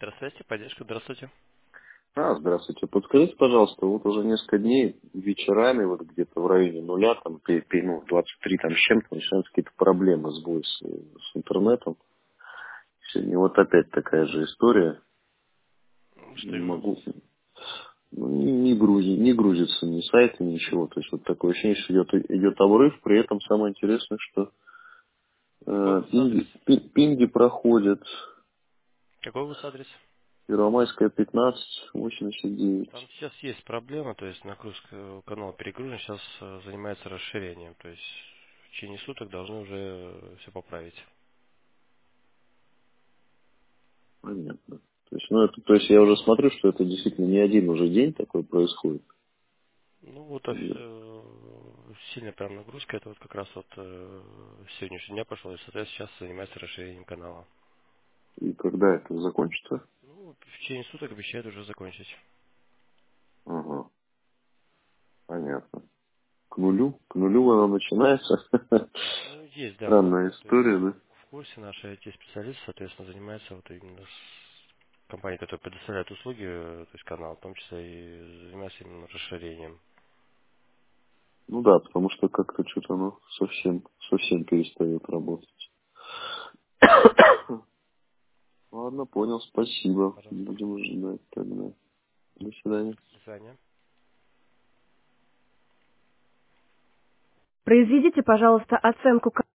Здравствуйте, поддержка, здравствуйте. Здравствуйте. Подскажите, пожалуйста, вот уже несколько дней вечерами, вот где-то в районе нуля, там, 23 там с чем-то, начинаются какие-то проблемы с интернетом. Сегодня вот опять такая же история. Что Не именно? могу, ну, не грузится ни сайты, ничего. То есть вот такое ощущение, что идет обрыв, при этом самое интересное, что Какой у вас адрес? пинги проходят. Какой у вас адрес? Первомайская, 15, 89. Там сейчас есть проблема, то есть нагрузка канала перегружен, сейчас занимается расширением, то есть в течение суток должны уже все поправить. Понятно. То есть, то есть я уже смотрю, что это действительно не один уже день такой происходит. Ну вот сильная прям нагрузка, это вот как раз вот с сегодняшнего дня пошло, и соответственно сейчас занимается расширением канала. И когда это закончится? Ну, в течение суток обещают уже закончить. Ага, понятно. К нулю она начинается. Ну, есть, да, Странная то есть история, да? в курсе наши IT-специалисты, соответственно, занимаются вот именно с компанией, которая предоставляет услуги, то есть канал, в том числе и занимается именно расширением. Ну да, потому что как-то что-то оно совсем перестает работать. Ладно, понял, спасибо. Пожалуйста. Будем ждать тогда. До свидания. До свидания. Произведите, пожалуйста, оценку